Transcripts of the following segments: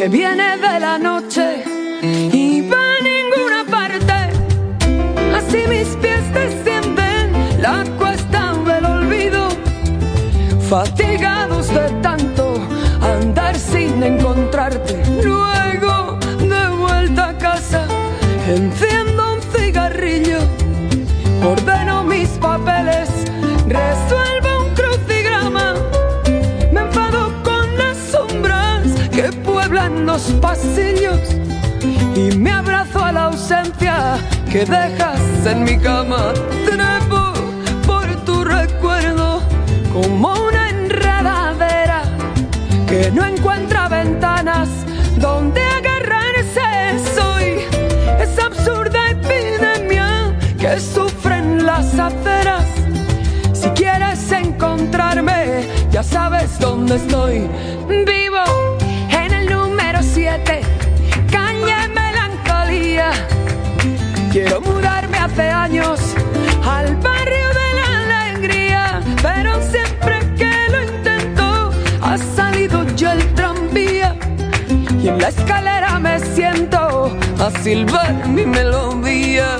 que viene de la noche y va a ninguna parte. Así mis pies descienden la cuesta del olvido, fatigados de tanto andar sin encontrarte. Luego de vuelta a casa enciendo un cigarrillo, ordeno mis papeles, resuelvo un crucigrama, me enfado con las sombras que pueblan los pasillos y me abrazo a la ausencia que dejas en mi cama. Trepo por tu recuerdo como una enredadera que no encuentra ventanas donde agarrarse. Soy esa absurda epidemia que sufren las aceras. Si quieres encontrarme, ya sabes dónde estoy. Vivo en el número 7, calle Melancolía. Quiero mudarme hace años al barrio de la alegría, pero siempre que lo intento ha salido ya el tranvía y en la escalera me siento a silbar mi melodía.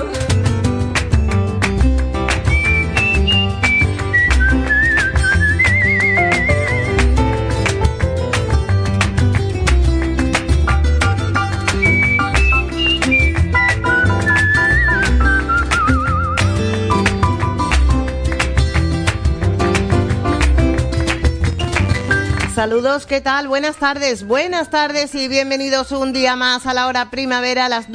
Saludos, ¿qué tal? Buenas tardes y bienvenidos un día más a la hora primavera a las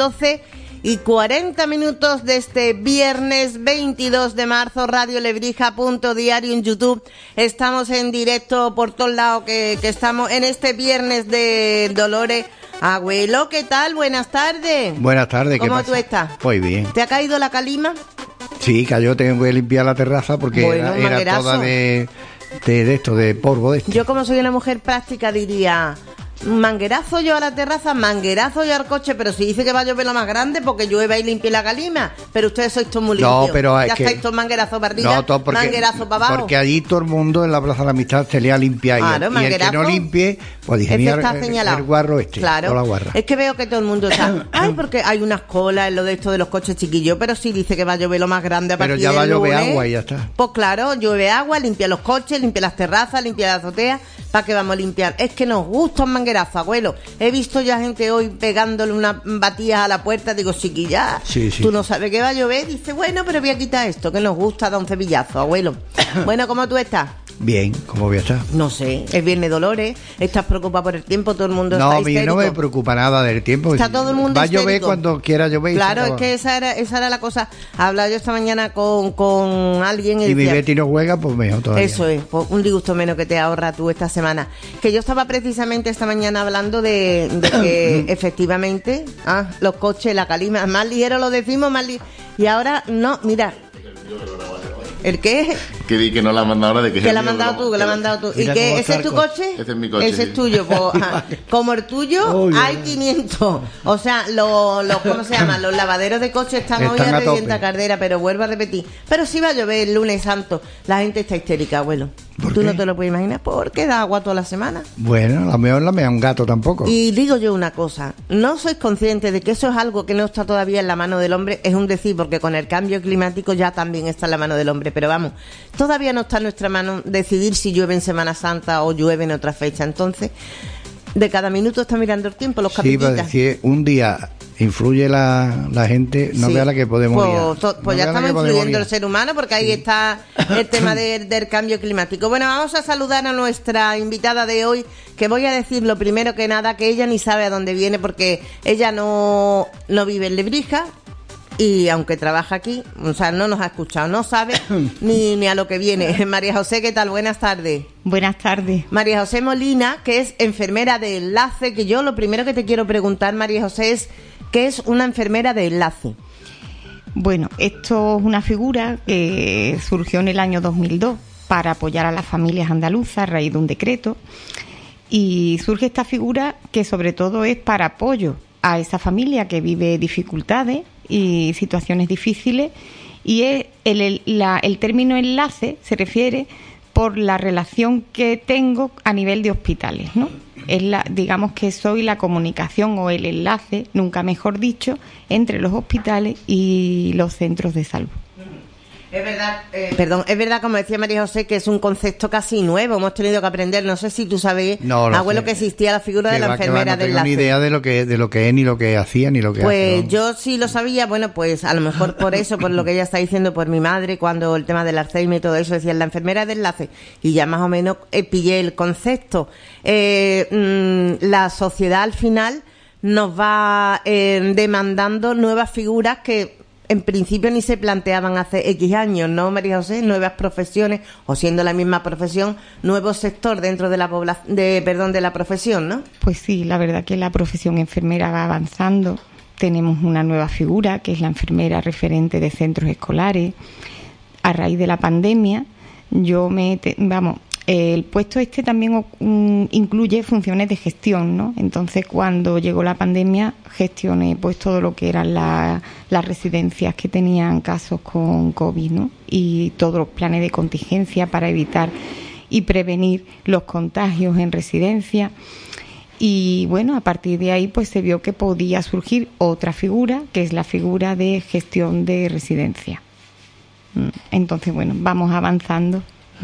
12:40 de este viernes 22 de marzo, Radio Lebrija.diario en YouTube. Estamos en directo por todos lados, que estamos en este viernes de Dolores. Abuelo, ¿qué tal? Buenas tardes. Buenas tardes, ¿qué pasa? ¿Cómo tú estás? Muy bien. ¿Te ha caído la calima? Sí, cayó, tengo que limpiar la terraza porque era toda de esto, de polvo de esto. Yo, como soy una mujer práctica, diría: manguerazo yo a la terraza, manguerazo yo al coche, pero si dice que va a llover lo más grande porque llueva y limpie la calima. Pero ustedes sois todos muy limpios. No, pero ya estáis todos manguerazo para arriba, manguerazo para abajo. Porque allí todo el mundo en la Plaza de la Amistad se le ha limpiado. Claro, y el que no limpie, pues dije, mira, el guarro claro, la guarra. Es que veo que todo el mundo está, ay, porque hay unas colas en lo de esto de los coches chiquillos, pero sí dice que va a llover lo más grande a partir del lunes. Pero ya va a llover agua y ya está. Pues claro, llueve agua, limpia los coches, limpia las terrazas, limpia la azotea. ¿Para qué vamos a limpiar? Es que nos gusta un manguerazo, abuelo. He visto ya gente hoy pegándole unas batidas a la puerta. Digo, chiquilla, sí. Tú no sabes que va a llover. Dice, bueno, pero voy a quitar esto, que nos gusta dar un cepillazo, abuelo. Bueno, ¿cómo tú estás? Bien, ¿cómo voy a estar? No sé, es viernes Dolores, estás preocupada por el tiempo, todo el mundo está histérico. No me preocupa nada del tiempo. Está todo el mundo va histérico. A llover cuando quiera llover. Claro, es que esa era la cosa. Hablaba yo esta mañana con alguien y si decía, mi Betty no juega, pues mejor todavía. Eso es, pues un disgusto menos que te ahorra tú esta semana. Que yo estaba precisamente esta mañana hablando de que efectivamente los coches, la calima, más ligero lo decimos, y ahora no, mira. ¿El qué? Que di que no la ha mandado ahora, de que la has mandado tú, que la has mandado tú. ¿Y qué? ¿Ese es tu coche? Ese es mi coche. Ese es tuyo. Pues, como el tuyo, hay 500. O sea, ¿cómo se llama? Los lavaderos de coche están hoy a 300 carreras, pero vuelvo a repetir. Pero sí va a llover el lunes santo. La gente está histérica, abuelo. ¿Tú no te lo puedes imaginar? Porque da agua toda la semana. Bueno, a lo mejor la me da un gato tampoco. Y digo yo una cosa, ¿no sois conscientes de que eso es algo que no está todavía en la mano del hombre? Es un decir, porque con el cambio climático ya también está en la mano del hombre, pero vamos, todavía no está en nuestra mano decidir si llueve en Semana Santa o llueve en otra fecha. Entonces, de cada minuto está mirando el tiempo, los capillitas. Sí, para decir, un día influye la gente, no vea la que podemos liar. Pues ya estamos influyendo el ser humano, porque ahí está el tema del cambio climático. Bueno, vamos a saludar a nuestra invitada de hoy, que voy a decir lo primero que nada, que ella ni sabe a dónde viene, porque ella no vive en Lebrija, y aunque trabaja aquí, o sea, no nos ha escuchado, no sabe ni a lo que viene. María José, ¿qué tal? Buenas tardes. Buenas tardes. María José Molina, que es enfermera de enlace, que yo lo primero que te quiero preguntar, María José, es ¿qué es una enfermera de enlace? Bueno, esto es una figura que surgió en el año 2002 para apoyar a las familias andaluzas a raíz de un decreto, y surge esta figura que sobre todo es para apoyo a esa familia que vive dificultades y situaciones difíciles, y es el término enlace se refiere por la relación que tengo a nivel de hospitales, ¿no? digamos que soy la comunicación o el enlace, nunca mejor dicho, entre los hospitales y los centros de salud. Es verdad, es verdad, como decía María José, que es un concepto casi nuevo, hemos tenido que aprender. No sé si tú sabes, abuelo, que existía la figura de la enfermera del enlace. No tengo ni idea de lo que es, ni lo que hacía, ni lo que hace. Pues yo sí lo sabía, bueno, pues a lo mejor por eso, por lo que ella está diciendo, por mi madre, cuando el tema del Alzheimer y todo eso, decía la enfermera del enlace, y ya más o menos pillé el concepto. La sociedad al final nos va demandando nuevas figuras que en principio ni se planteaban hace X años, ¿no, María José? Nuevas profesiones, o siendo la misma profesión, nuevo sector dentro de de la profesión, ¿no? Pues sí, la verdad que la profesión enfermera va avanzando. Tenemos una nueva figura, que es la enfermera referente de centros escolares. A raíz de la pandemia, el puesto también incluye funciones de gestión, ¿no? Entonces, cuando llegó la pandemia, gestioné pues todo lo que eran las residencias que tenían casos con COVID, ¿no? Y todos los planes de contingencia para evitar y prevenir los contagios en residencia. Y bueno, a partir de ahí pues se vio que podía surgir otra figura, que es la figura de gestión de residencia. Entonces, bueno, vamos avanzando.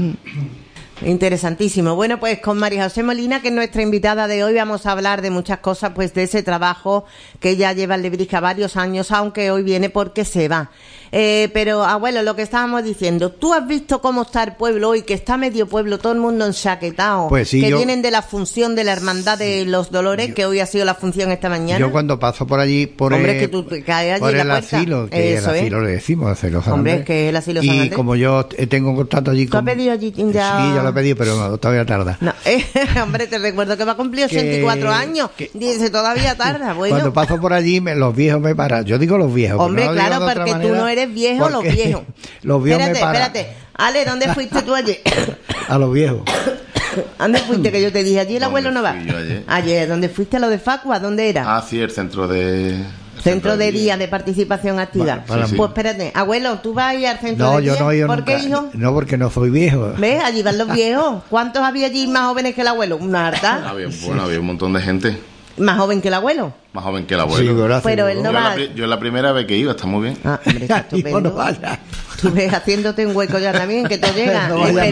Interesantísimo. Bueno, pues con María José Molina, que es nuestra invitada de hoy, vamos a hablar de muchas cosas, pues de ese trabajo que ella lleva en Lebrixa varios años, aunque hoy viene porque se va. Pero, abuelo, lo que estábamos diciendo, ¿tú has visto cómo está el pueblo hoy, que está medio pueblo, todo el mundo enchaquetado, pues sí, vienen de la función de la Hermandad de los Dolores, que hoy ha sido la función esta mañana? Yo cuando paso por allí, que tú te caes allí por en la el puerta. Asilo, que el asilo le decimos, asilo San Hombre, Andrés. que es el asilo San Andrés. Y como yo tengo contacto allí... ¿Tú has pedido allí ya? Sí, ya lo he pedido, pero no, todavía tarda. No, hombre, te recuerdo que va a cumplir 84 años. Dice, todavía tarda. Bueno. Cuando paso por allí, los viejos me paran. Yo digo los viejos. Hombre, claro, porque tú no eres viejo, los viejos. Los viejos me paran. Espérate. Ale, ¿dónde fuiste tú ayer? A los viejos. ¿Dónde fuiste? Que yo te dije, allí el abuelo no va. Ayer, ¿dónde fuiste? ¿A lo de Facua? ¿Dónde era? Ah, sí, el centro de... Centro de día de participación activa. Pues espérate, abuelo, ¿tú vas a ir al centro de día? No, yo no he ido ¿Por nunca. qué, hijo? No, porque no soy viejo. ¿Ves? Allí van los viejos. ¿Cuántos había allí más jóvenes que el abuelo? ¿Una harta? Había un montón de gente. ¿Más joven que el abuelo? Más joven que el abuelo. Sí, pero él no va... Yo es la primera vez que iba, está muy bien. Ah, hombre, está estupendo. No vaya. Tú ves haciéndote un hueco ya también, que te llega.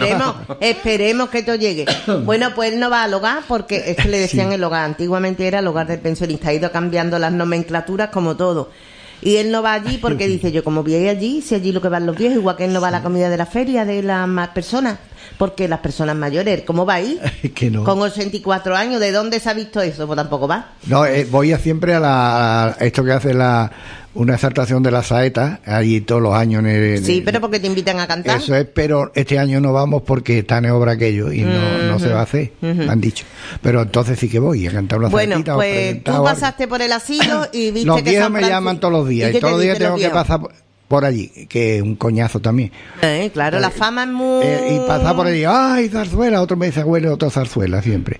Esperemos que te llegue. Bueno, pues él no va al hogar, porque es que le decían el hogar. Antiguamente era el hogar del pensionista. Ha ido cambiando las nomenclaturas como todo. Y él no va allí porque dice, yo como voy allí, si allí lo que van los viejos, igual que él no va a la comida de la feria de las más personas, porque las personas mayores, ¿cómo va ahí? Que no. Con 84 años, ¿de dónde se ha visto eso? Pues tampoco va. No, voy siempre a esto que hace una exaltación de la saeta, allí todos los años. Sí, pero porque te invitan a cantar. Eso es, pero este año no vamos porque está en obra aquello y no se va a hacer, me han dicho. Pero entonces sí que voy a cantar una saetita. Bueno, pues tú pasaste por el asilo y viste los que viejos me llaman todos los días y todos los días tengo que pasar por allí, que es un coñazo también. Claro, la fama es muy... y pasar por allí, ¡ay, zarzuela! Otro me dice, abuelo, otro zarzuela, siempre.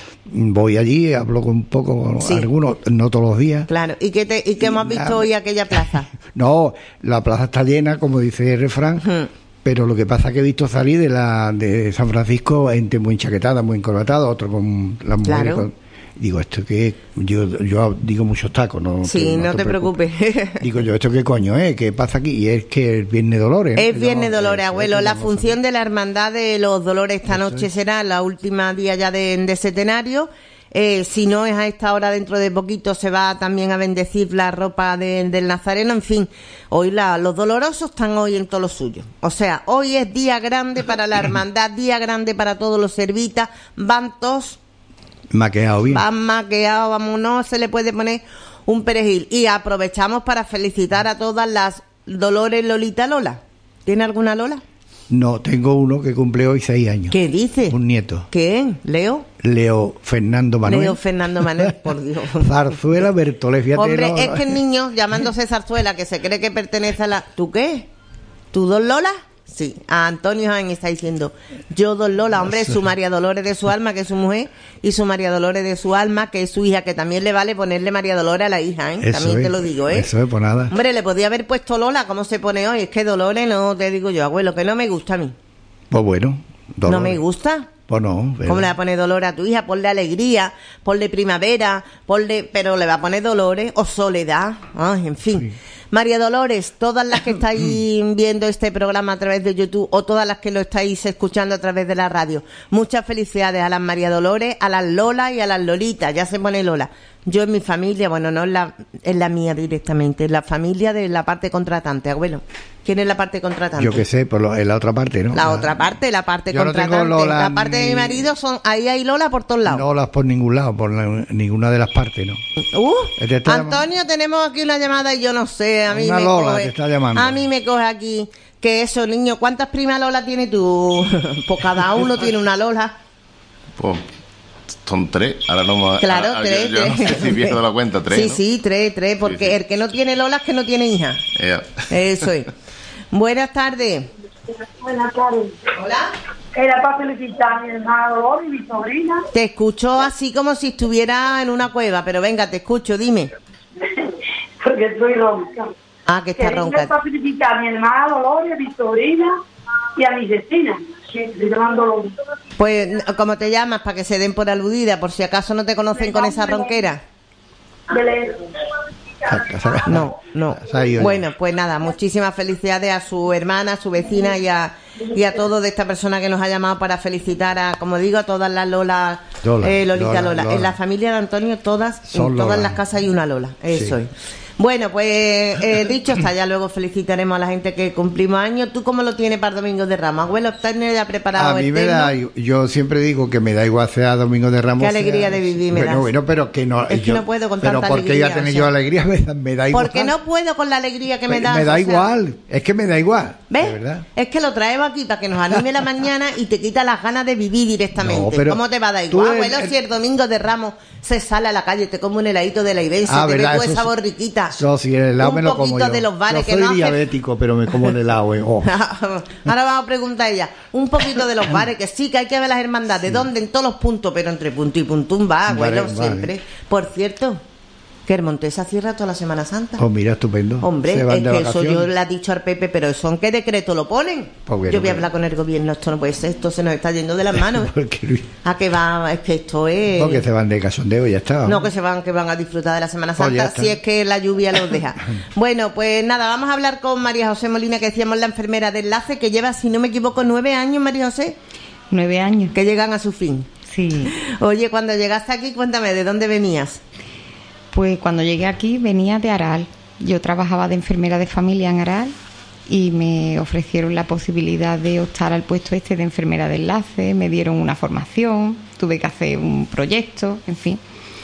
Voy allí, hablo un poco con algunos, no todos los días. Claro, ¿y qué hemos visto hoy aquella plaza? No, la plaza está llena, como dice el refrán, pero lo que pasa es que he visto salir de San Francisco gente muy enchaquetada, muy encorbatada, otro con las mujeres con... Digo, esto que yo digo muchos tacos, ¿no? Sí, no te preocupes. Digo yo, ¿esto qué coño es? ¿Qué pasa aquí? Y es que es Viernes Dolores. Es Viernes Dolores, abuelo. La función de la Hermandad de los Dolores esta noche será la última día ya de Centenario. Si no es a esta hora, dentro de poquito se va también a bendecir la ropa del Nazareno. En fin, hoy los dolorosos están hoy en todo lo suyo. O sea, hoy es día grande para la Hermandad, día grande para todos los servitas. Van todos... maqueado bien. Van maqueados, vamos, no se le puede poner un perejil. Y aprovechamos para felicitar a todas las Dolores Lolita Lola. ¿Tiene alguna Lola? No, tengo uno que cumple hoy 6 años. ¿Qué dice? Un nieto. ¿Quién? ¿Leo? Leo Fernando Manuel. Leo Fernando Manuel, por Dios. Zarzuela Bertolé, fíjate. Hombre, es que el niño llamándose Zarzuela, que se cree que pertenece a la... ¿Tú qué? ¿Tú dos Lola? Sí, a Antonio Jaén está diciendo, yo dos Lola, hombre, su María Dolores de su alma, que es su mujer, y su María Dolores de su alma, que es su hija, que también le vale ponerle María Dolores a la hija, ¿eh? También te lo digo, ¿eh? Eso es, pues nada. Hombre, le podía haber puesto Lola, como se pone hoy, es que Dolores no, te digo yo, abuelo, que no me gusta a mí. Pues bueno, Dolores. ¿No me gusta? Pues no. ¿Cómo le va a poner dolor a tu hija? Ponle alegría, ponle primavera, pero le va a poner dolores o soledad. Ay, en fin. Sí. María Dolores, todas las que estáis viendo este programa a través de YouTube o todas las que lo estáis escuchando a través de la radio, muchas felicidades a las María Dolores, a las Lola y a las Lolitas. Ya se pone Lola. Yo en mi familia, bueno, no es la mía directamente, es la familia de la parte contratante, abuelo. ¿Quién es la parte contratante? Yo qué sé, en la otra parte, ¿no? La otra parte, la parte contratante. Lola, la parte de mi marido, ahí hay Lola por todos lados. No Lolas por ningún lado, ninguna de las partes, ¿no? Antonio, tenemos aquí una llamada y yo no sé, a mí una Lola te está llamando. A mí me coge aquí, que eso, niño, ¿cuántas primas Lola tienes tú? Pues cada uno tiene una Lola. Pues son 3, ahora no. Claro, 3. Yo no sé si pierdo la cuenta, 3. Sí, ¿no? sí, 3, porque sí. El que no tiene Lola es que no tiene hija. Eso es. Buenas tardes. Buenas tardes. Hola. Era para felicitar a mi hermana Dolores y mi sobrina. Te escucho así como si estuviera en una cueva, pero venga, te escucho, dime. Porque estoy ronca. Ah, que está ronca. Era para felicitar a mi hermana Dolores, a mi sobrina y a mi vecina. Pues, ¿cómo te llamas? Para que se den por aludida, por si acaso no te conocen con esa ronquera. No. Bueno, pues nada, muchísimas felicidades a su hermana, a su vecina y a todo de esta persona que nos ha llamado para felicitar a, como digo, a todas las Lola. Lola. En la familia de Antonio, todas las casas hay una Lola. Eso es. Bueno, pues dicho está, ya luego felicitaremos a la gente que cumplimos años. ¿Tú cómo lo tienes para Domingo de Ramos? Abuelo, ¿estás ya preparado? A mí me da, yo siempre digo que me da igual sea Domingo de Ramos. Qué alegría de vivir me das. Bueno, pero que no. Es que no puedo con tanta alegría. Pero porque ya tener yo alegría me da igual. Porque no puedo con la alegría que me da. Me da igual, es que me da igual. ¿Ves? ¿Verdad? Es que lo traemos aquí para que nos anime la mañana y te quita las ganas de vivir directamente. No, ¿cómo te va a dar igual, abuelo? Si el Domingo de Ramos se sale a la calle, te come un heladito de la Ibense, te ve esa borriquita. Sí, el helado me lo como yo. De los bares, yo soy diabético, pero me como el helado. Ahora vamos a preguntar a ella. Un poquito de los bares, que sí, que hay que ver las hermandades. Sí. ¿Dónde? En todos los puntos, pero entre punto y puntum va, abuelo, siempre. Por cierto, que el Montesa cierra toda la Semana Santa. Oh, mira, estupendo. Hombre, es que eso yo le he dicho al Pepe, pero ¿eso en qué decreto lo ponen? Pues yo voy a hablar con el gobierno, esto no puede ser, esto se nos está yendo de las manos. ¿A qué va? Es que esto es... Porque se van de cachondeo y ya está. No, que van a disfrutar de la Semana Santa, si es que la lluvia los deja. Bueno, pues nada, vamos a hablar con María José Molina, que decíamos la enfermera de enlace, que lleva, si no me equivoco, 9 años, María José. 9 años. Que llegan a su fin. Sí. Oye, cuando llegaste aquí, cuéntame, ¿de dónde venías? Pues cuando llegué aquí venía de Aral. Yo trabajaba de enfermera de familia en Aral y me ofrecieron la posibilidad de optar al puesto de enfermera de enlace, me dieron una formación, tuve que hacer un proyecto, en fin.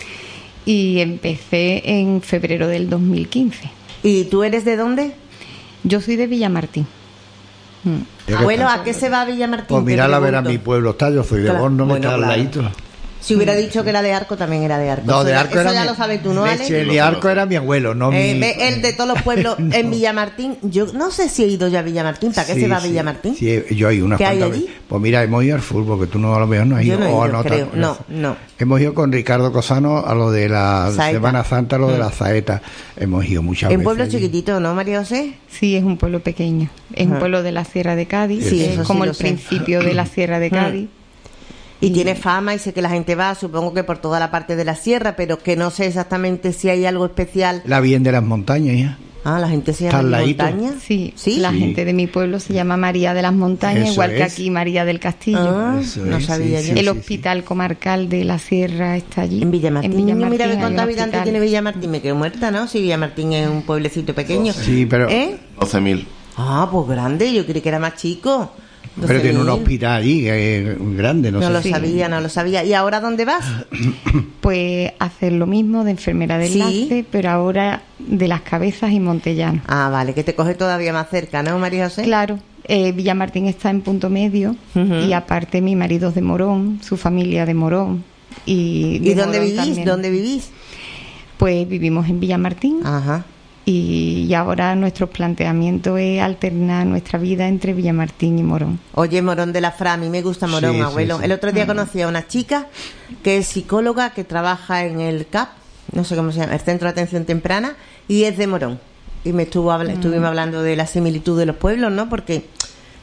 Y empecé en febrero del 2015. ¿Y tú eres de dónde? Yo soy de Villamartín. Abuelo, ¿a qué se va a Villamartín? Pues mira, a ver a mi pueblo está, yo soy de Borno, me está al ladito. Si hubiera dicho que era de Arco, también era de Arco. No, de Arco eso ya lo sabes tú, ¿no, Ale? De Arco era mi abuelo, no mi... El de todos los pueblos en Villamartín. Yo no sé si he ido ya a Villamartín. ¿Para qué se va a Villamartín? Sí, yo hay unas cuantas veces. Pues mira, hemos ido al fútbol, que tú no a lo mejor no has ido. Yo no he ido, creo. No. Hemos ido con Ricardo Cosano a lo de la Saeta. Semana Santa, a lo de la Saeta. Hemos ido muchas veces. ¿En pueblo chiquitito, no, María José? Sí, es un pueblo pequeño. Es un pueblo de la Sierra de Cádiz. Sí, es como el principio de la Sierra de Cádiz. Y tiene fama y sé que la gente va, supongo que por toda la parte de la sierra, pero que no sé exactamente si hay algo especial. La Virgen de las Montañas, ¿ya? Ah, la gente se llama Montañas. Sí, la gente de mi pueblo se llama María de las Montañas, eso igual que aquí María del Castillo. No sabía yo. El hospital comarcal de la Sierra está allí. En Villamartín. Mira que cuántos habitantes tiene Villamartín, me quedo muerta, ¿no? Si Villamartín es un pueblecito pequeño. Sí, pero... 12.000. Ah, pues grande, yo creí que era más chico. Pero tiene un hospital allí grande, no lo sabía. ¿Y ahora dónde vas? Pues hacer lo mismo de enfermera de enlace, pero ahora de Las Cabezas y Montellano. Ah, vale, que te coge todavía más cerca, ¿no, María José? Claro, Villamartín está en Punto Medio y aparte mi marido es de Morón, su familia de Morón. ¿Y dónde vivís? También. ¿Dónde vivís? Pues vivimos en Villamartín. Ajá. Y ahora nuestro planteamiento es alternar nuestra vida entre Villamartín y Morón. Oye, Morón de la Fra, a mí me gusta Morón, abuelo. Sí. El otro día conocí a una chica que es psicóloga, que trabaja en el CAP, no sé cómo se llama, el Centro de Atención Temprana, y es de Morón. Y estuvimos hablando de la similitud de los pueblos, ¿no? Porque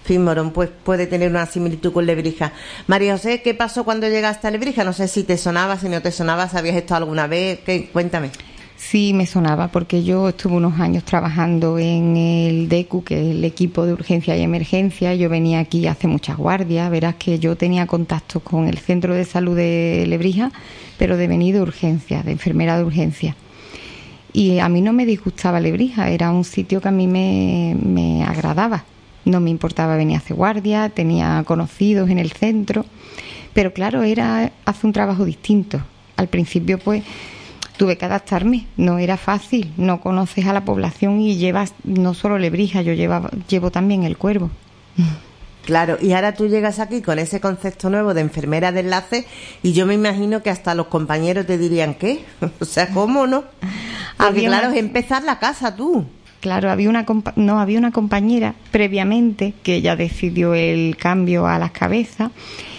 Físmorón, pues puede tener una similitud con Lebrija. María José, ¿qué pasó cuando llegaste a Lebrija? No sé si te sonaba, si no te sonaba, si habías estado alguna vez. Cuéntame. Sí, me sonaba porque yo estuve unos años trabajando en el DECU, que es el equipo de urgencia y emergencia. Yo venía aquí a hacer muchas guardias. Verás que yo tenía contactos con el centro de salud de Lebrija, pero de venir de urgencia, de enfermera de urgencia. Y a mí no me disgustaba Lebrija, era un sitio que a mí me agradaba. No me importaba venir a hacer guardia, tenía conocidos en el centro, pero claro, era hacer un trabajo distinto. Al principio, pues, tuve que adaptarme, no era fácil, no conoces a la población y llevas no solo Lebrija, yo llevo también el Cuervo. Claro, y ahora tú llegas aquí con ese concepto nuevo de enfermera de enlace y yo me imagino que hasta los compañeros te dirían, ¿qué? O sea, ¿cómo no? Porque claro, es empezar la casa tú. Claro, había una compañera previamente que ella decidió el cambio a las cabezas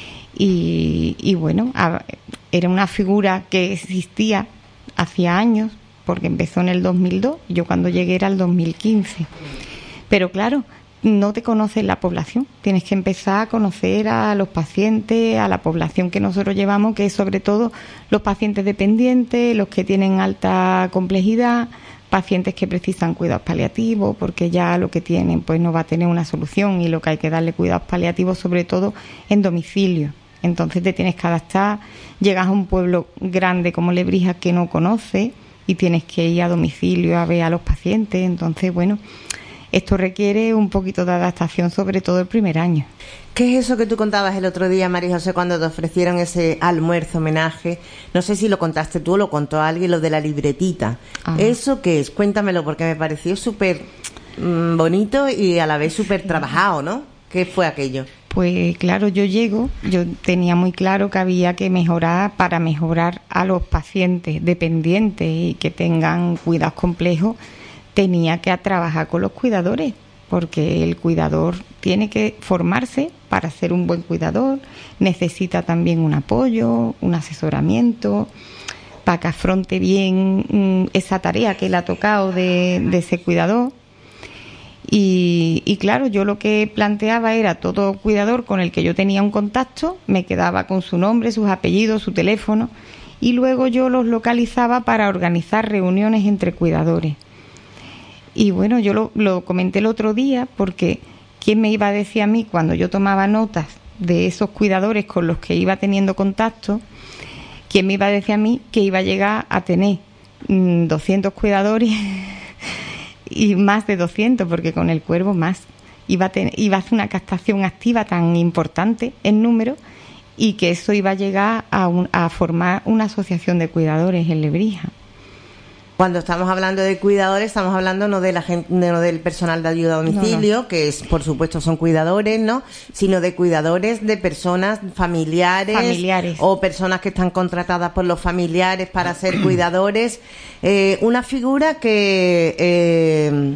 y bueno, era una figura que existía hacía años, porque empezó en el 2002, yo cuando llegué era el 2015. Pero claro, no te conoces la población, tienes que empezar a conocer a los pacientes, a la población que nosotros llevamos, que es sobre todo los pacientes dependientes, los que tienen alta complejidad, pacientes que precisan cuidados paliativos, porque ya lo que tienen pues no va a tener una solución y lo que hay que darle cuidados paliativos sobre todo en domicilio. Entonces te tienes que adaptar, llegas a un pueblo grande como Lebrija que no conoces y tienes que ir a domicilio a ver a los pacientes. Entonces, bueno, esto requiere un poquito de adaptación, sobre todo el primer año. ¿Qué es eso que tú contabas el otro día, María José, cuando te ofrecieron ese almuerzo, homenaje? No sé si lo contaste tú o lo contó alguien, lo de la libretita. ¿Eso qué es? Cuéntamelo, porque me pareció súper bonito y a la vez súper trabajado, ¿no? ¿Qué fue aquello? Pues claro, yo tenía muy claro que había que mejorar para mejorar a los pacientes dependientes y que tengan cuidados complejos, tenía que trabajar con los cuidadores, porque el cuidador tiene que formarse para ser un buen cuidador, necesita también un apoyo, un asesoramiento, para que afronte bien esa tarea que le ha tocado de ese cuidador. Y claro, yo lo que planteaba era todo cuidador con el que yo tenía un contacto, me quedaba con su nombre, sus apellidos, su teléfono, y luego yo los localizaba para organizar reuniones entre cuidadores. Y bueno, yo lo comenté el otro día porque ¿quién me iba a decir a mí cuando yo tomaba notas de esos cuidadores con los que iba teniendo contacto? ¿Quién me iba a decir a mí que iba a llegar a tener 200 cuidadores y más de 200, porque con el Cuervo más? Iba a hacer una captación activa tan importante en número y que eso iba a llegar a formar una asociación de cuidadores en Lebrija. Cuando estamos hablando de cuidadores, estamos hablando no de la gente, no del personal de ayuda a domicilio, no. Que es, por supuesto, son cuidadores, ¿no? Sino de cuidadores de personas familiares o personas que están contratadas por los familiares para ser cuidadores. Una figura que,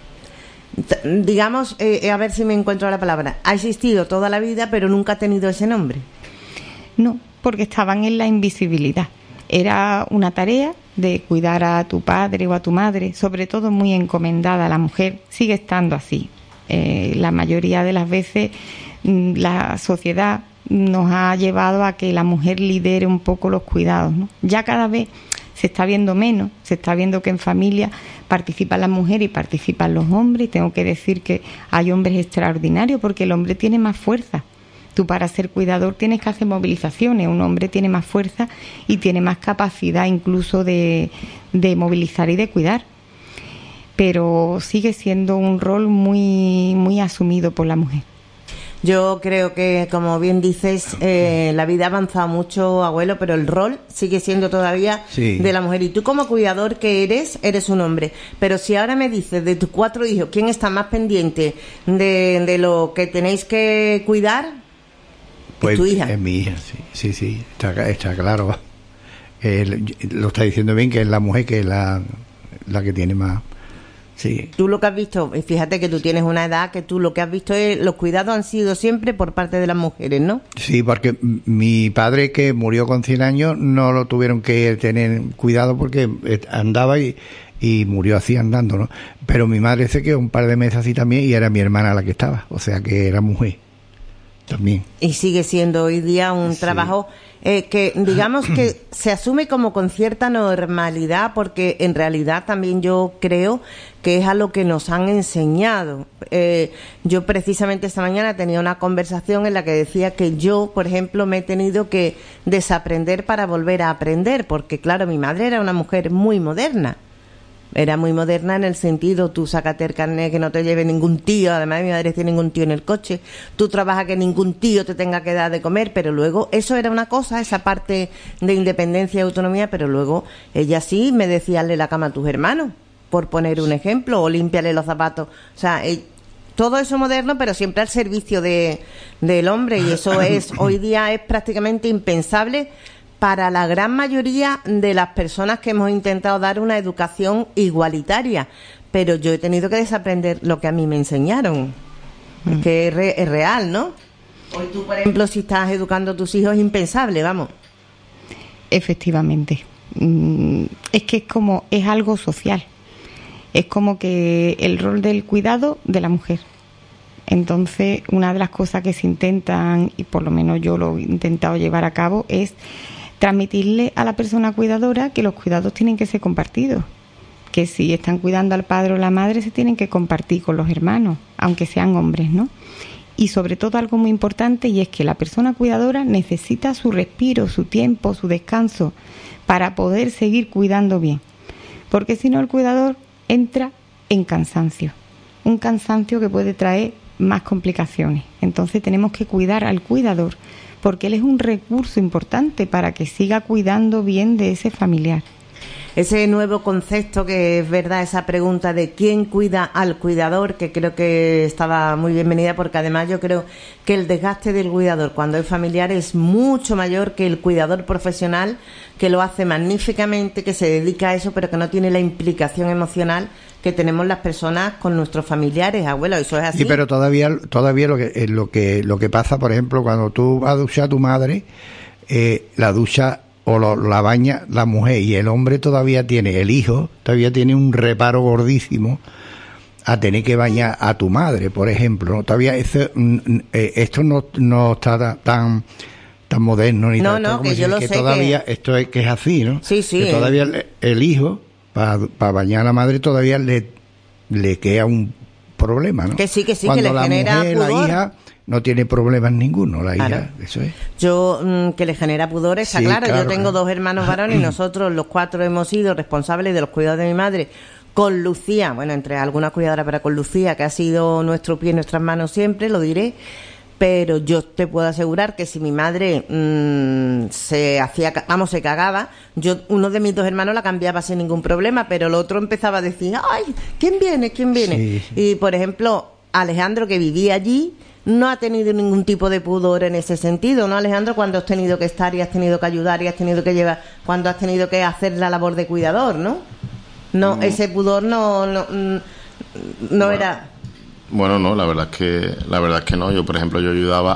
digamos, a ver si me encuentro la palabra, ha existido toda la vida, pero nunca ha tenido ese nombre. No, porque estaban en la invisibilidad. Era una tarea de cuidar a tu padre o a tu madre, sobre todo muy encomendada a la mujer, sigue estando así. La mayoría de las veces la sociedad nos ha llevado a que la mujer lidere un poco los cuidados, ¿no? Ya cada vez se está viendo menos, se está viendo que en familia participan las mujeres y participan los hombres, y tengo que decir que hay hombres extraordinarios porque el hombre tiene más fuerza. Tú para ser cuidador tienes que hacer movilizaciones, un hombre tiene más fuerza y tiene más capacidad incluso de movilizar y de cuidar. Pero sigue siendo un rol muy, muy asumido por la mujer. Yo creo que, como bien dices, la vida ha avanzado mucho, abuelo, pero el rol sigue siendo todavía de la mujer. Y tú como cuidador que eres un hombre. Pero si ahora me dices de tus 4 hijos, ¿quién está más pendiente de lo que tenéis que cuidar? Pues ¿Es tu hija? Es mi hija, sí, está claro. Lo está diciendo bien, que es la mujer que es la que tiene más. Sí. Tú lo que has visto, fíjate que tú tienes una edad que tú lo que has visto es los cuidados han sido siempre por parte de las mujeres, ¿no? Sí, porque mi padre, que murió con 100 años, no lo tuvieron que tener cuidado porque andaba y y murió así andando, ¿no? Pero mi madre se quedó un par de meses así también y era mi hermana la que estaba, o sea que era mujer también. Y sigue siendo hoy día un trabajo que digamos que se asume como con cierta normalidad, porque en realidad también yo creo que es a lo que nos han enseñado. Yo precisamente esta mañana tenía una conversación en la que decía que yo, por ejemplo, me he tenido que desaprender para volver a aprender, porque claro, mi madre era una mujer muy moderna. Era muy moderna en el sentido, tú sácate el carnet, que no te lleve ningún tío, además mi madre tiene ningún tío en el coche, tú trabajas que ningún tío te tenga que dar de comer, pero luego eso era una cosa, esa parte de independencia y autonomía, pero luego ella sí me decía, hazle la cama a tus hermanos, por poner un ejemplo, o límpiale los zapatos, o sea, todo eso moderno, pero siempre al servicio del hombre, y eso es hoy día es prácticamente impensable para la gran mayoría de las personas que hemos intentado dar una educación igualitaria, pero yo he tenido que desaprender lo que a mí me enseñaron, es que es real, ¿no? Hoy tú, por ejemplo, si estás educando a tus hijos, es impensable, vamos. Efectivamente. Es que es algo social, es como que el rol del cuidado de la mujer. Entonces, una de las cosas que se intentan, y por lo menos yo lo he intentado llevar a cabo, es transmitirle a la persona cuidadora que los cuidados tienen que ser compartidos, que si están cuidando al padre o la madre se tienen que compartir con los hermanos, aunque sean hombres, ¿no? Y sobre todo algo muy importante, y es que la persona cuidadora necesita su respiro, su tiempo, su descanso para poder seguir cuidando bien, porque si no el cuidador entra en cansancio, un cansancio que puede traer más complicaciones. Entonces tenemos que cuidar al cuidador, porque él es un recurso importante para que siga cuidando bien de ese familiar. Ese nuevo concepto, que es verdad, esa pregunta de quién cuida al cuidador, que creo que estaba muy bienvenida, porque además yo creo que el desgaste del cuidador cuando es familiar es mucho mayor que el cuidador profesional, que lo hace magníficamente, que se dedica a eso, pero que no tiene la implicación emocional que tenemos las personas con nuestros familiares, abuelos. Eso es así. Sí, pero todavía lo que pasa, por ejemplo, cuando tú vas a duchar a tu madre, la ducha la baña la mujer, y el hombre el hijo todavía tiene un reparo gordísimo a tener que bañar a tu madre, por ejemplo, ¿no? Todavía esto no está tan moderno ni no, que yo lo sé, todavía que esto es así, ¿no? Sí. Que todavía el hijo para bañar a la madre todavía le queda un problema, ¿no? Que sí, cuando que le genera mujer, pudor. la hija no tiene problemas ninguno, la claro. hija, eso es. Yo, que le genera pudor, está sí, claro. Yo tengo claro. 2 hermanos varones y nosotros los 4 hemos sido responsables de los cuidados de mi madre con Lucía, bueno, entre algunas cuidadoras, pero con Lucía, que ha sido nuestro pie en nuestras manos siempre, lo diré. Pero yo te puedo asegurar que si mi madre se cagaba, uno de mis 2 hermanos la cambiaba sin ningún problema, pero el otro empezaba a decir, ¡ay! ¿Quién viene? Sí. Y, por ejemplo, Alejandro, que vivía allí, no ha tenido ningún tipo de pudor en ese sentido, ¿no, Alejandro? Cuando has tenido que estar y has tenido que ayudar y has tenido que llevar, cuando has tenido que hacer la labor de cuidador, ¿no? No, ese pudor no bueno, era... Bueno, no, la verdad es que no. Yo, por ejemplo, yo ayudaba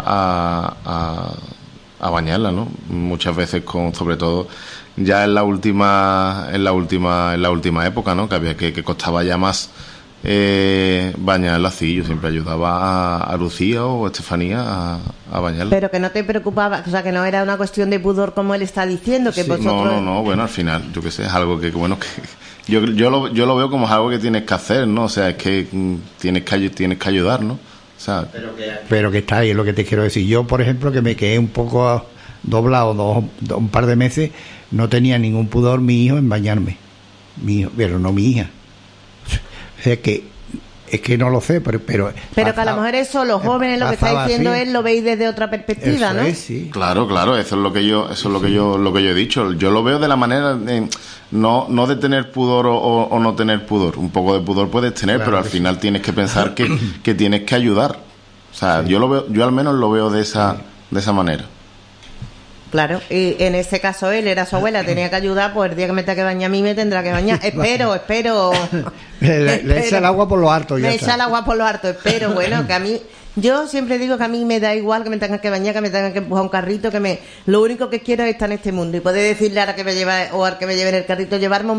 a bañarla, ¿no? Muchas veces sobre todo ya en la última época, ¿no? Que había que costaba ya más bañarla así. Yo siempre ayudaba a Lucía o a Estefanía a bañarla. Pero que no te preocupaba, o sea, que no era una cuestión de pudor como él está diciendo, que sí, vosotros... No, bueno, al final, yo qué sé, es algo que bueno, que yo lo veo como algo que tienes que hacer, ¿no? O sea, es que tienes que ayudar, ¿no? O sea, pero que está ahí, es lo que te quiero decir. Yo, por ejemplo, que me quedé un poco doblado un par de meses, no tenía ningún pudor mi hijo en bañarme. Mi hijo, pero no mi hija. O sea, es que no lo sé, pero que a lo mejor eso, los jóvenes, lo que está diciendo así. él, lo veis desde otra perspectiva, eso ¿no? Es, sí. Claro, eso es lo que yo he dicho. Yo lo veo de la manera no de tener pudor o no tener pudor. Un poco de pudor puedes tener, claro, pero al final tienes que pensar que tienes que ayudar. O sea, sí. Yo al menos lo veo de esa manera. Claro, y en ese caso él era su abuela, tenía que ayudar, pues el día que me tenga que bañar a mí me tendrá que bañar. Espero. Le echa el agua por lo alto. Me echa el agua por lo alto, espero. Bueno, que a mí, yo siempre digo que a mí me da igual que me tengan que bañar, que me tengan que empujar un carrito, lo único que quiero es estar en este mundo y poder decirle a la que me lleva o al que me lleve en el carrito, llevarme un bar.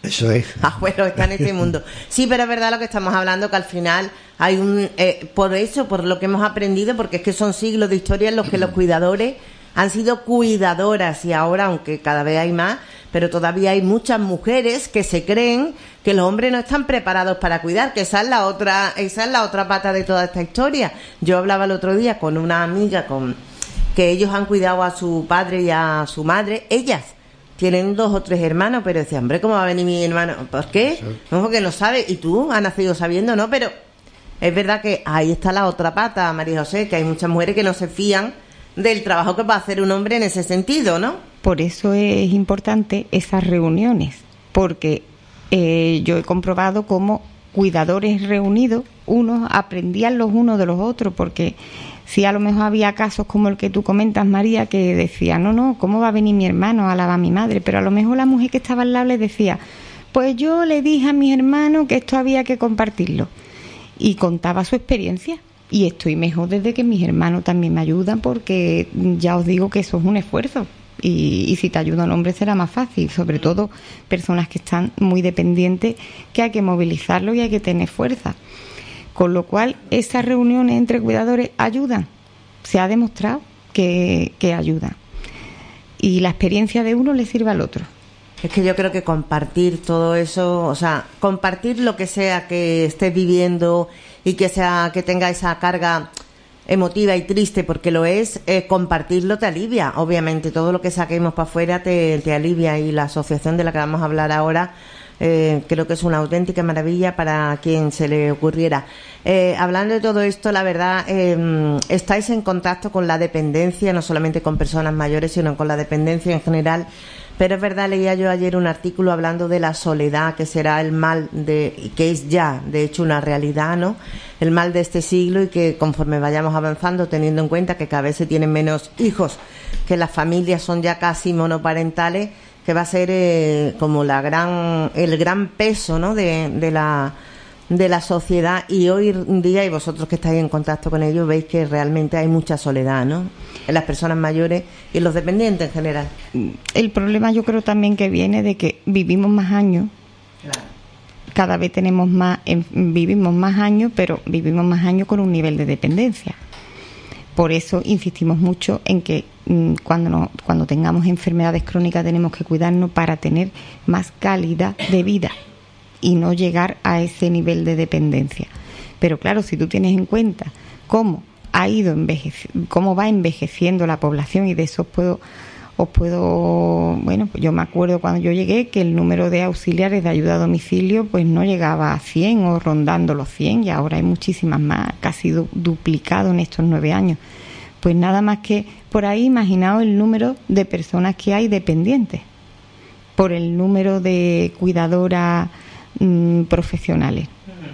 Eso es. Abuelo está en este mundo. Sí, pero es verdad lo que estamos hablando, que al final hay un... por eso, por lo que hemos aprendido, porque es que son siglos de historia en los que los cuidadores han sido cuidadoras, y ahora, aunque cada vez hay más, pero todavía hay muchas mujeres que se creen que los hombres no están preparados para cuidar, que esa es la otra pata de toda esta historia. Yo hablaba el otro día con una amiga que ellos han cuidado a su padre y a su madre. Ellas tienen 2 o 3 hermanos, pero decía, hombre, ¿cómo va a venir mi hermano? ¿Por qué? No, porque no sabe. Y tú has nacido sabiendo, ¿no? Pero es verdad que ahí está la otra pata, María José, que hay muchas mujeres que no se fían del trabajo que va a hacer un hombre en ese sentido, ¿no? Por eso es importante esas reuniones, porque yo he comprobado cómo cuidadores reunidos, unos aprendían los unos de los otros, porque si a lo mejor había casos como el que tú comentas, María, que decía, no, ¿cómo va a venir mi hermano a lavar a mi madre? Pero a lo mejor la mujer que estaba al lado le decía, pues yo le dije a mis hermanos que esto había que compartirlo, y contaba su experiencia. Y estoy mejor desde que mis hermanos también me ayudan, porque ya os digo que eso es un esfuerzo. Y si te ayuda un hombre será más fácil, sobre todo personas que están muy dependientes, que hay que movilizarlo y hay que tener fuerza. Con lo cual, esas reuniones entre cuidadores ayudan. Se ha demostrado que ayudan. Y la experiencia de uno le sirve al otro. Es que yo creo que compartir todo eso, o sea, compartir lo que sea que estés viviendo y que tenga esa carga emotiva y triste, porque lo es, compartirlo te alivia. Obviamente, todo lo que saquemos para afuera te alivia, y la asociación de la que vamos a hablar ahora creo que es una auténtica maravilla para quien se le ocurriera. Hablando de todo esto, la verdad, estáis en contacto con la dependencia, no solamente con personas mayores, sino con la dependencia en general. Pero es verdad, leía yo ayer un artículo hablando de la soledad, que será el mal que es ya, de hecho, una realidad, ¿no? El mal de este siglo, y que conforme vayamos avanzando, teniendo en cuenta que cada vez se tienen menos hijos, que las familias son ya casi monoparentales, que va a ser como el gran peso, ¿no? de la sociedad. Y hoy en día, y vosotros que estáis en contacto con ellos, veis que realmente hay mucha soledad, ¿no? En las personas mayores y en los dependientes en general. El problema yo creo también que viene de que vivimos más años. Claro. Cada vez vivimos más años, pero vivimos más años con un nivel de dependencia. Por eso insistimos mucho en que cuando tengamos enfermedades crónicas tenemos que cuidarnos para tener más calidad de vida y no llegar a ese nivel de dependencia. Pero claro, si tú tienes en cuenta cómo va envejeciendo la población, y de eso os puedo, bueno, yo me acuerdo cuando yo llegué que el número de auxiliares de ayuda a domicilio pues no llegaba a 100 o rondando los 100, y ahora hay muchísimas más, casi duplicado en estos 9 años. Pues nada más que por ahí, imaginaos el número de personas que hay dependientes por el número de cuidadoras profesionales.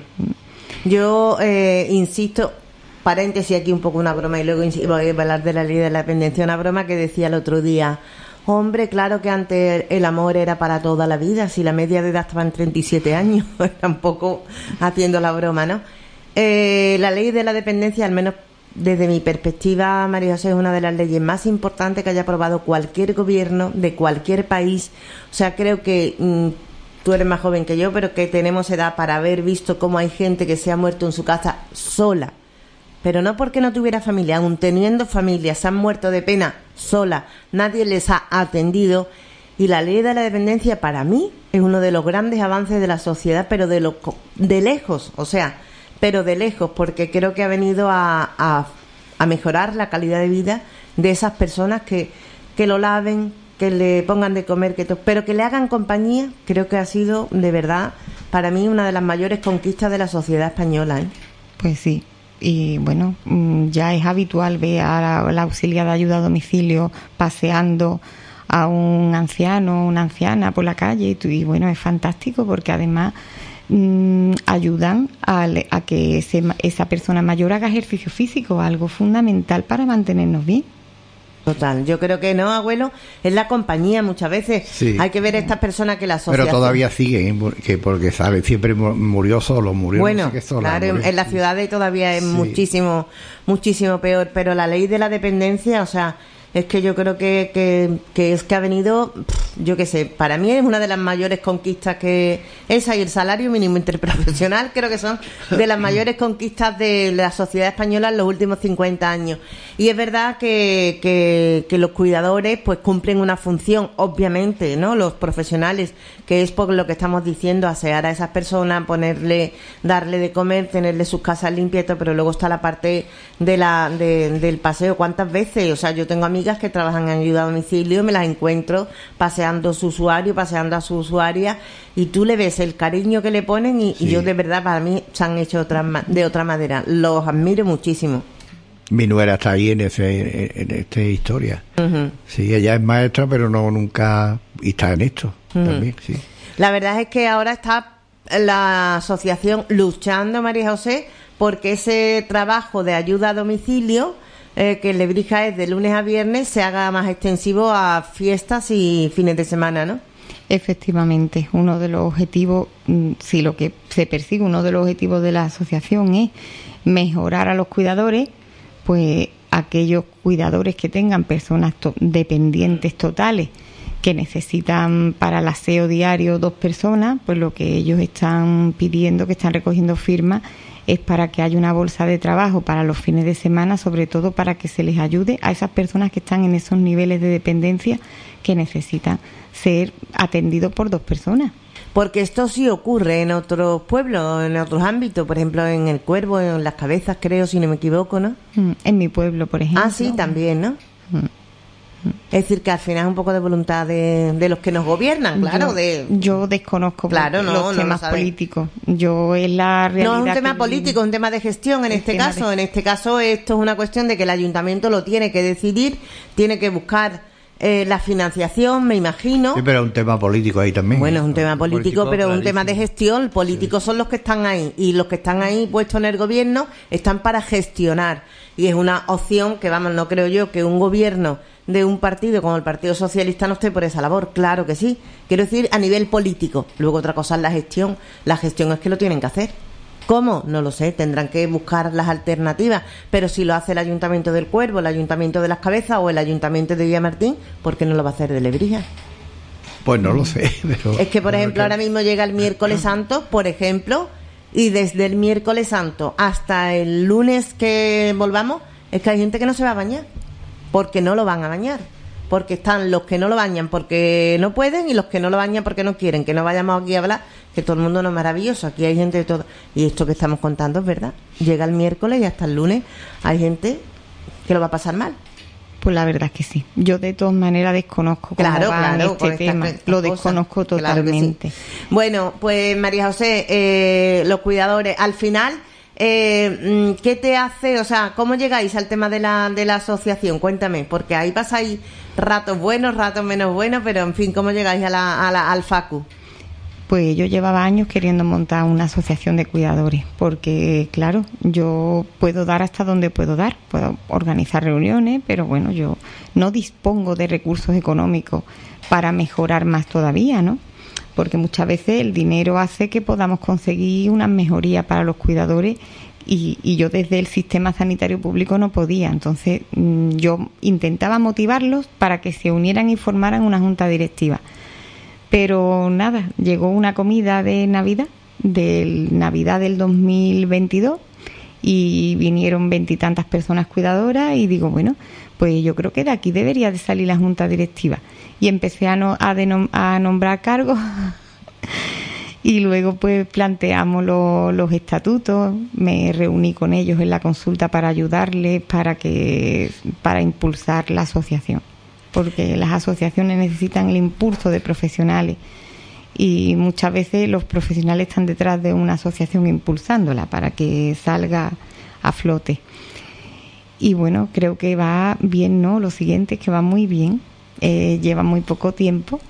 Yo insisto, paréntesis aquí, un poco una broma, y luego voy a hablar de la ley de la dependencia. Una broma que decía el otro día, hombre, claro que antes el amor era para toda la vida, si la media de edad estaba en 37 años, tampoco haciendo la broma, ¿no? La ley de la dependencia, al menos desde mi perspectiva, María José, es una de las leyes más importantes que haya aprobado cualquier gobierno de cualquier país. O sea, creo que tú eres más joven que yo, pero que tenemos edad para haber visto cómo hay gente que se ha muerto en su casa sola, pero no porque no tuviera familia, aun teniendo familia, se han muerto de pena sola, nadie les ha atendido. Y la ley de la dependencia, para mí, es uno de los grandes avances de la sociedad, pero de lejos, o sea, pero de lejos, porque creo que ha venido a mejorar la calidad de vida de esas personas que lo laven, que le pongan de comer, pero que le hagan compañía. Creo que ha sido, de verdad, para mí, una de las mayores conquistas de la sociedad española, ¿eh? Pues sí. Y bueno, ya es habitual ver a la auxiliar de ayuda a domicilio paseando a un anciano o una anciana por la calle, y bueno, es fantástico, porque además ayudan a que esa persona mayor haga ejercicio físico, algo fundamental para mantenernos bien. Total, yo creo que no, abuelo, es la compañía muchas veces. Sí. Hay que ver a estas personas que la asociación... Pero todavía sigue, porque sabe, siempre murió solo, bueno, no sé qué sola, claro, murió. En las ciudades todavía es muchísimo peor, pero la ley de la dependencia, o sea, es que yo creo que ha venido yo qué sé, para mí es una de las mayores conquistas que esa y el salario mínimo interprofesional creo que son de las mayores conquistas de la sociedad española en los últimos 50 años. Y es verdad que los cuidadores pues cumplen una función, obviamente, ¿no? Los profesionales, que es por lo que estamos diciendo, asear a esas personas, darle de comer, tenerle sus casas limpias, pero luego está la parte del paseo. ¿Cuántas veces? O sea, yo tengo amigas que trabajan en ayuda a domicilio, me las encuentro paseando a su usuario, paseando a su usuaria, y tú le ves el cariño que le ponen y yo de verdad, para mí, se han hecho de otra manera. Los admiro muchísimo. Mi nuera está ahí en esta historia. Uh-huh. Sí, ella es maestra, pero nunca está en esto también, sí. La verdad es que ahora está la asociación luchando, María José, porque ese trabajo de ayuda a domicilio que Lebrija es de lunes a viernes se haga más extensivo a fiestas y fines de semana, ¿no? Efectivamente, uno de los objetivos, si lo que se persigue, uno de los objetivos de la asociación es mejorar a los cuidadores, pues aquellos cuidadores que tengan personas dependientes totales que necesitan para el aseo diario 2 personas, pues lo que ellos están pidiendo, que están recogiendo firmas, es para que haya una bolsa de trabajo para los fines de semana, sobre todo para que se les ayude a esas personas que están en esos niveles de dependencia que necesitan ser atendidos por 2 personas. Porque esto sí ocurre en otros pueblos, en otros ámbitos, por ejemplo en El Cuervo, en Las Cabezas, creo, si no me equivoco, ¿no? En mi pueblo, por ejemplo. Ah, sí, también, ¿no? Es decir, que al final es un poco de voluntad de los que nos gobiernan, claro. Yo desconozco los temas políticos. Yo es la realidad. No es un tema político, es un tema de gestión en este caso. En este caso esto es una cuestión de que el ayuntamiento lo tiene que decidir, tiene que buscar la financiación, me imagino. Sí, pero es un tema político ahí también. Bueno, es un tema político, pero es un tema de gestión. Políticos son los que están ahí, y los que están ahí puestos en el gobierno están para gestionar. Y es una opción que, vamos, no creo yo que un gobierno de un partido como el Partido Socialista no esté por esa labor. Claro que sí. Quiero decir, a nivel político. Luego otra cosa es la gestión. La gestión es que lo tienen que hacer. ¿Cómo? No lo sé, tendrán que buscar las alternativas, pero si lo hace el Ayuntamiento del Cuervo, el Ayuntamiento de Las Cabezas o el Ayuntamiento de Villamartín, ¿por qué no lo va a hacer de Lebrija? Pues no lo sé, pero... Es que, por ejemplo, ahora mismo llega el miércoles santo, por ejemplo, y desde el miércoles santo hasta el lunes que volvamos, es que hay gente que no se va a bañar, porque no lo van a bañar. Porque están los que no lo bañan porque no pueden y los que no lo bañan porque no quieren. Que no vayamos aquí a hablar, que todo el mundo no es maravilloso. Aquí hay gente de todo. Y esto que estamos contando es verdad. Llega el miércoles y hasta el lunes hay gente que lo va a pasar mal. Pues la verdad es que sí. Yo de todas maneras desconozco cómo va este tema. Lo desconozco totalmente. Claro sí. Bueno, pues María José, los cuidadores, al final... ¿qué te hace? O sea, ¿cómo llegáis al tema de la asociación? Cuéntame, porque ahí pasáis ratos buenos, ratos menos buenos, pero en fin, ¿cómo llegáis al FACU? Pues yo llevaba años queriendo montar una asociación de cuidadores, porque claro, yo puedo dar hasta donde puedo dar, puedo organizar reuniones, pero bueno, yo no dispongo de recursos económicos para mejorar más todavía, ¿no? Porque muchas veces el dinero hace que podamos conseguir unas mejorías para los cuidadores y yo desde el sistema sanitario público no podía. Entonces yo intentaba motivarlos para que se unieran y formaran una junta directiva. Pero nada, llegó una comida de Navidad del 2022 y vinieron 20 y tantas personas cuidadoras y digo, bueno, pues yo creo que de aquí debería de salir la junta directiva. Y empecé a nombrar cargos y luego pues planteamos los estatutos, me reuní con ellos en la consulta para ayudarles, para impulsar la asociación, porque las asociaciones necesitan el impulso de profesionales y muchas veces los profesionales están detrás de una asociación impulsándola para que salga a flote. Y bueno, creo que va bien, ¿no? Lo siguiente es que va muy bien. Lleva muy poco tiempo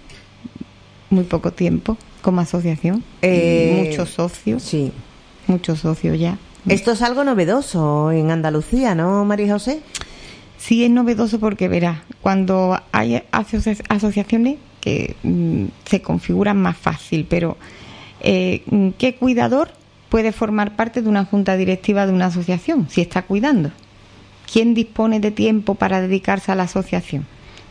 como asociación, muchos socios, sí, muchos socios ya. Esto es algo novedoso en Andalucía, ¿no, María José? Sí, es novedoso porque verás, cuando hay asociaciones que se configuran más fácil, pero ¿qué cuidador puede formar parte de una junta directiva de una asociación si está cuidando? ¿Quién dispone de tiempo para dedicarse a la asociación?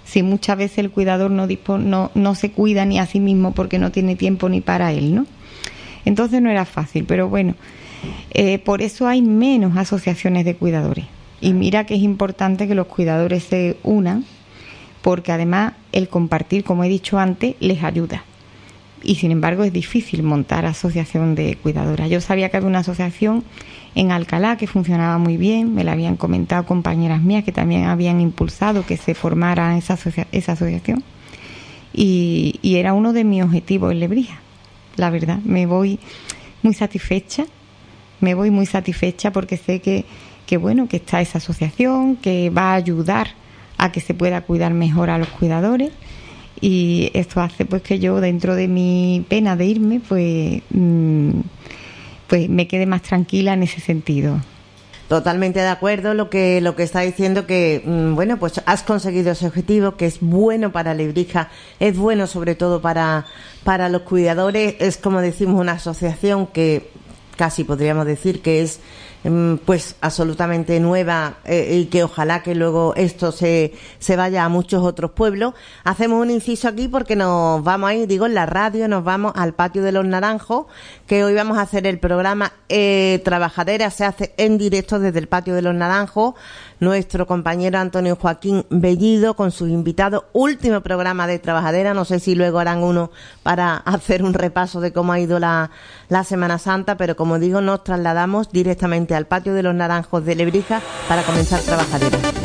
si muchas veces el cuidador no se cuida ni a sí mismo porque no tiene tiempo ni para él, ¿no? Entonces no era fácil, pero bueno, por eso hay menos asociaciones de cuidadores. Y mira que es importante que los cuidadores se unan, porque además el compartir, como he dicho antes, les ayuda. Y sin embargo es difícil montar asociación de cuidadoras. Yo sabía que había una asociación en Alcalá que funcionaba muy bien, me la habían comentado compañeras mías que también habían impulsado que se formara esa asociación, y era uno de mis objetivos en Lebrija. La verdad, me voy muy satisfecha porque sé que bueno, que está esa asociación, que va a ayudar a que se pueda cuidar mejor a los cuidadores, y esto hace pues que yo, dentro de mi pena de irme, pues me quede más tranquila en ese sentido. Totalmente de acuerdo lo que está diciendo, que bueno, pues has conseguido ese objetivo, que es bueno para Lebrija, es bueno sobre todo para los cuidadores. Es, como decimos, una asociación que casi podríamos decir que es pues absolutamente nueva, y que ojalá que luego esto se vaya a muchos otros pueblos. Hacemos un inciso aquí porque nos vamos a ir, en la radio, nos vamos al Patio de los Naranjos, que hoy vamos a hacer el programa Trabajadera, se hace en directo desde el Patio de los Naranjos. Nuestro compañero Antonio Joaquín Bellido con sus invitados, último programa de Trabajadera. No sé si luego harán uno para hacer un repaso de cómo ha ido la Semana Santa, pero como digo, nos trasladamos directamente al Patio de los Naranjos de Lebrija para comenzar Trabajadera.